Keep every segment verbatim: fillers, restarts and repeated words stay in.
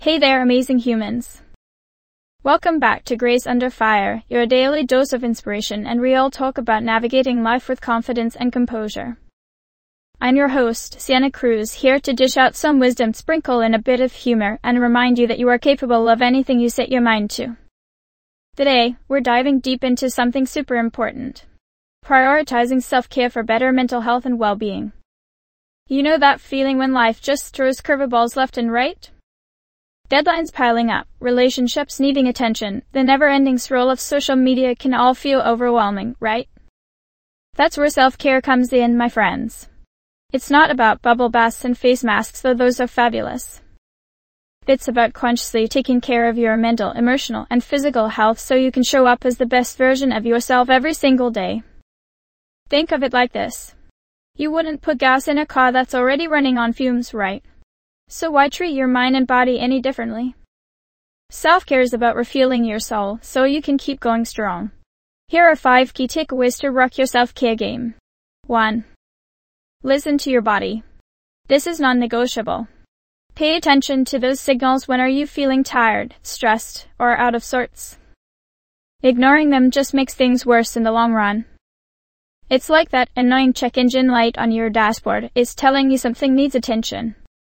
Hey there, amazing humans. Welcome back to Grace Under Fire, your daily dose of inspiration and real talk about navigating life with confidence and composure. I'm your host, Sienna Cruz, here to dish out some wisdom, sprinkle in a bit of humor, and remind you that you are capable of anything you set your mind to. Today, we're diving deep into something super important. Prioritizing self-care for better mental health and well-being. You know that feeling when life just throws curveballs left and right? Deadlines piling up, relationships needing attention, the never-ending swirl of social media can all feel overwhelming, right? That's where self-care comes in, my friends. It's not about bubble baths and face masks, though those are fabulous. It's about consciously taking care of your mental, emotional, and physical health so you can show up as the best version of yourself every single day. Think of it like this. You wouldn't put gas in a car that's already running on fumes, right? So why treat your mind and body any differently? Self-care is about refueling your soul so you can keep going strong. Here are five key takeaways to rock your self-care game. one. Listen to your body. This is non-negotiable. Pay attention to those signals. When are you feeling tired, stressed, or out of sorts? Ignoring them just makes things worse in the long run. It's like that annoying check engine light on your dashboard is telling you something needs attention.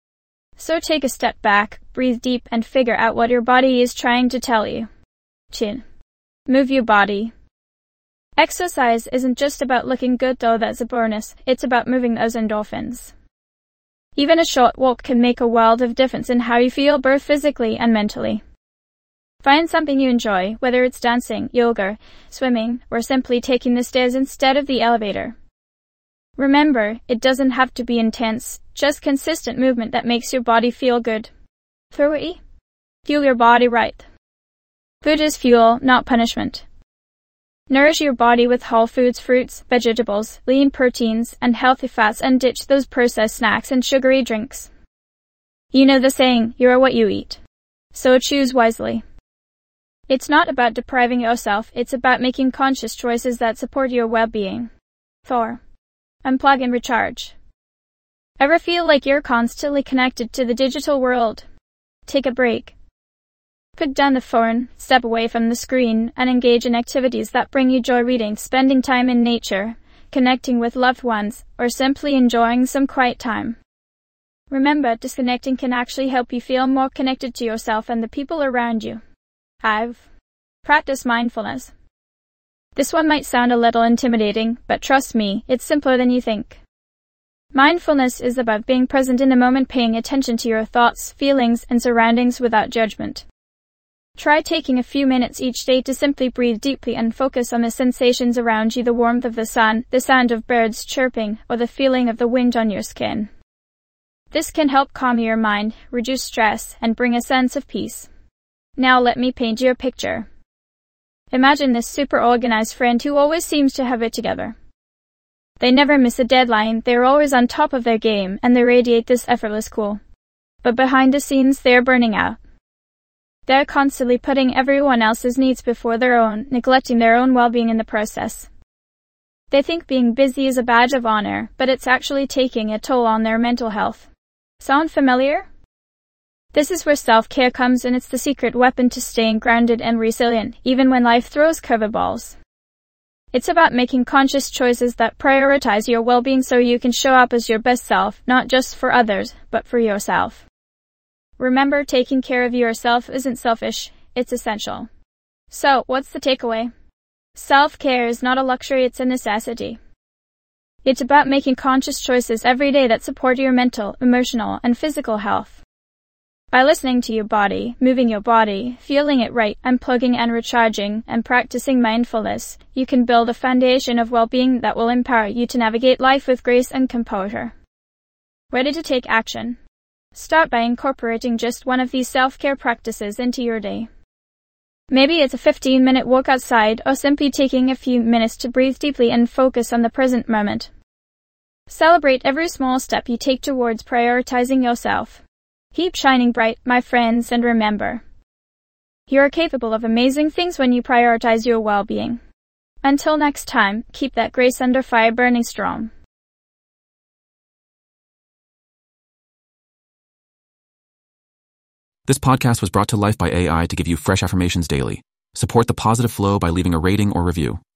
So take a step back, breathe deep, and figure out what your body is trying to tell you. two. Move your body. Exercise isn't just about looking good, though that's a bonus, it's about moving those endorphins. Even a short walk can make a world of difference in how you feel both physically and mentally. Find something you enjoy, whether it's dancing, yoga, swimming, or simply taking the stairs instead of the elevator. Remember, it doesn't have to be intense, just consistent movement that makes your body feel good. three. Fuel your body right. Food is fuel, not punishment. Nourish your body with whole foods, fruits, vegetables, lean proteins, and healthy fats, and ditch those processed snacks and sugary drinks. You know the saying, you are what you eat. So choose wisely. It's not about depriving yourself, it's about making conscious choices that support your well-being. four. Unplug and recharge. Ever feel like you're constantly connected to the digital world? Take a break. Put down the phone, step away from the screen, and engage in activities that bring you joy. Reading, spending time in nature, connecting with loved ones, or simply enjoying some quiet time. Remember, disconnecting can actually help you feel more connected to yourself and the people around you. five. Practice mindfulness. This one might sound a little intimidating, but trust me, it's simpler than you think. Mindfulness is about being present in the moment, paying attention to your thoughts, feelings, and surroundings without judgment. Try taking a few minutes each day to simply breathe deeply and focus on the sensations around you, the warmth of the sun, the sound of birds chirping, or the feeling of the wind on your skin. This can help calm your mind, reduce stress, and bring a sense of peace. Now let me paint you a picture. Imagine this super organized friend who always seems to have it together. They never miss a deadline, they're always on top of their game, and they radiate this effortless cool. But behind the scenes, they're burning out. They're constantly putting everyone else's needs before their own, neglecting their own well-being in the process. They think being busy is a badge of honor, but it's actually taking a toll on their mental health. Sound familiar? This is where self-care comes in. It's the secret weapon to staying grounded and resilient, even when life throws curveballs. It's about making conscious choices that prioritize your well-being so you can show up as your best self, not just for others, but for yourself. Remember, taking care of yourself isn't selfish, it's essential. So, what's the takeaway? Self-care is not a luxury, it's a necessity. It's about making conscious choices every day that support your mental, emotional, and physical health. By listening to your body, moving your body, feeling it right, unplugging and recharging, and practicing mindfulness, you can build a foundation of well-being that will empower you to navigate life with grace and composure. Ready to take action? Start by incorporating just one of these self-care practices into your day. Maybe it's a fifteen minute walk outside, or simply taking a few minutes to breathe deeply and focus on the present moment. Celebrate every small step you take towards prioritizing yourself. Keep shining bright, my friends, and remember, you are capable of amazing things when you prioritize your well-being. Until next time, keep that grace under fire burning strong. This podcast was brought to life by A I to give you fresh affirmations daily. Support the positive flow by leaving a rating or review.